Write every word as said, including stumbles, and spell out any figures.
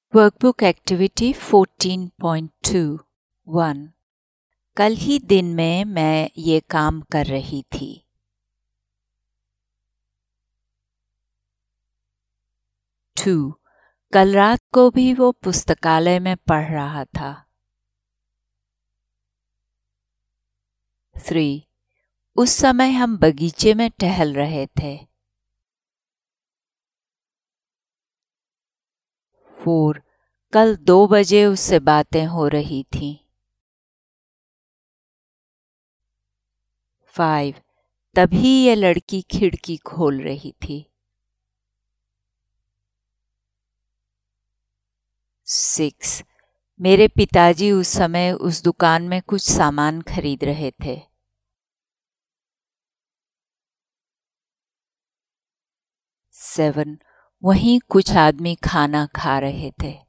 Workbook activity fourteen point two one. कल ही दिन में मैं ये काम कर रही थी। टू, कल रात को भी वो पुस्तकालय में पढ़ रहा था। थ्री, उस समय हम बगीचे में टहल रहे थे। फोर, कल दो बजे उससे बातें हो रही थीं। फाइव, तभी ये लड़की खिड़की खोल रही थी। सिक्स, मेरे पिताजी उस समय उस दुकान में कुछ सामान खरीद रहे थे। सेवन, वहीं कुछ आदमी खाना खा रहे थे।